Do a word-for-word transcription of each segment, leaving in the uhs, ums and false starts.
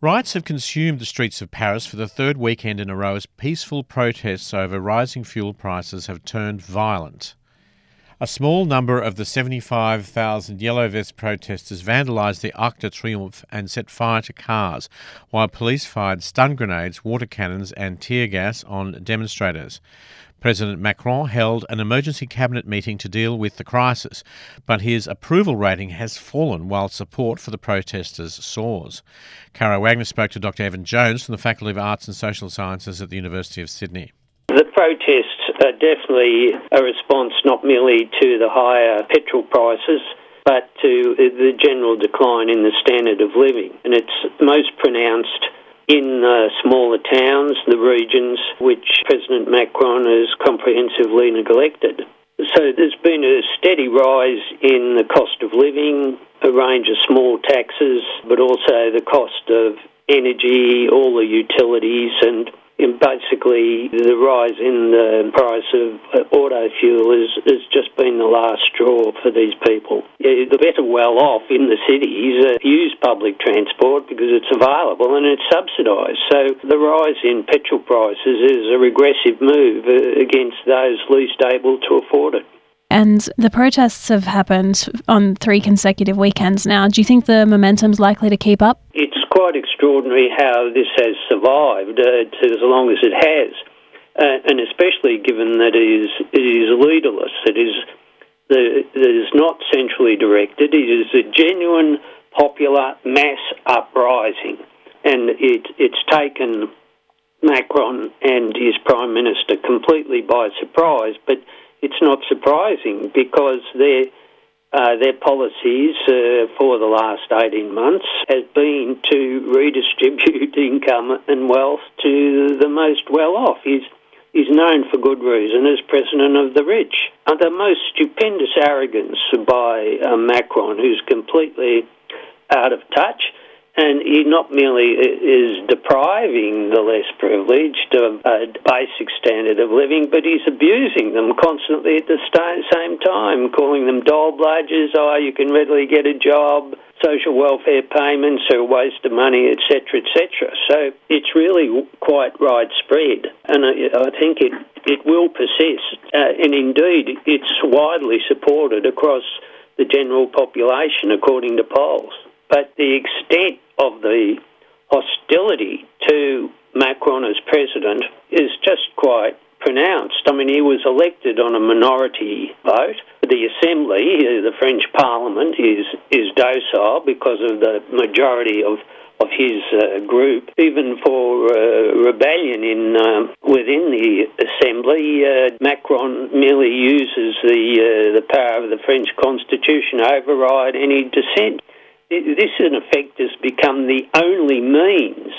Riots have consumed the streets of Paris for the third weekend in a row as peaceful protests over rising fuel prices have turned violent. A small number of the seventy-five thousand Yellow Vest protesters vandalised the Arc de Triomphe and set fire to cars, while police fired stun grenades, water cannons and tear gas on demonstrators. President Macron held an emergency cabinet meeting to deal with the crisis, but his approval rating has fallen while support for the protesters soars. Caro Wagner spoke to Doctor Evan Jones from the Faculty of Arts and Social Sciences at the University of Sydney. The protests are definitely a response not merely to the higher petrol prices, but to the general decline in the standard of living. And it's most pronounced in uh, smaller towns, the regions which President Macron has comprehensively neglected. So there's been a steady rise in the cost of living, a range of small taxes, but also the cost of energy, all the utilities, and And basically, the rise in the price of auto fuel has, has just been the last straw for these people. The better well off in the cities uh, use public transport because it's available and it's subsidised. So the rise in petrol prices is a regressive move uh, against those least able to afford it. And the protests have happened on three consecutive weekends now. Do you think the momentum's likely to keep up? It's quite extraordinary how this has survived uh, to as long as it has, uh, and especially given that it is, it is leaderless. It is, the, it is not centrally directed. It is a genuine popular mass uprising, and it, it's taken Macron and his Prime Minister completely by surprise, but it's not surprising because their uh, their policies uh, for the last eighteen months has been to redistribute income and wealth to the most well-off. He's, he's known for good reason as president of the rich. And the most stupendous arrogance by uh, Macron, who's completely out of touch. And he not merely is depriving the less privileged of a basic standard of living, but he's abusing them constantly at the same time, calling them dole bludgers, oh, you can readily get a job, social welfare payments are a waste of money, et cetera, et cetera. So it's really quite widespread, and I think it, it will persist. Uh, and indeed, it's widely supported across the general population, according to polls. But the extent of the hostility to Macron as president is just quite pronounced. I mean, he was elected on a minority vote. The Assembly, the French Parliament, is, is docile because of the majority of, of his uh, group. Even for uh, rebellion in um, within the Assembly, uh, Macron merely uses the, uh, the power of the French Constitution to override any dissent. This, in effect, has become the only means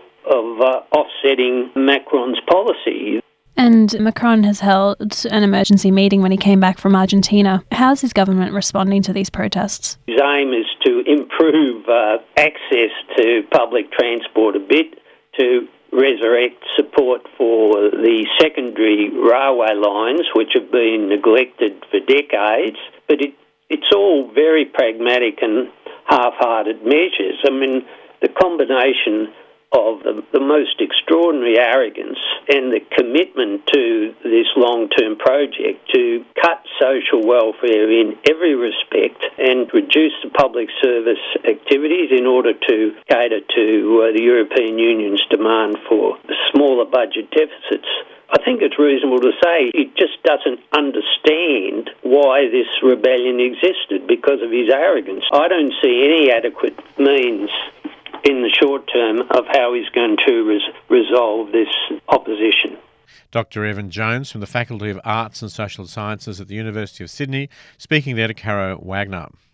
of uh, offsetting Macron's policy. And Macron has held an emergency meeting when he came back from Argentina. How's his government responding to these protests? His aim is to improve uh, access to public transport a bit, to resurrect support for the secondary railway lines, which have been neglected for decades. But it, it's all very pragmatic and half-hearted measures. I mean, the combination of the, the most extraordinary arrogance and the commitment to this long-term project to cut social welfare in every respect and reduce the public service activities in order to cater to uh, the European Union's demand for smaller budget deficits. I think it's reasonable to say he just doesn't understand why this rebellion existed because of his arrogance. I don't see any adequate means in the short term of how he's going to res- resolve this opposition. Doctor Evan Jones from the Faculty of Arts and Social Sciences at the University of Sydney, speaking there to Caro Wagner.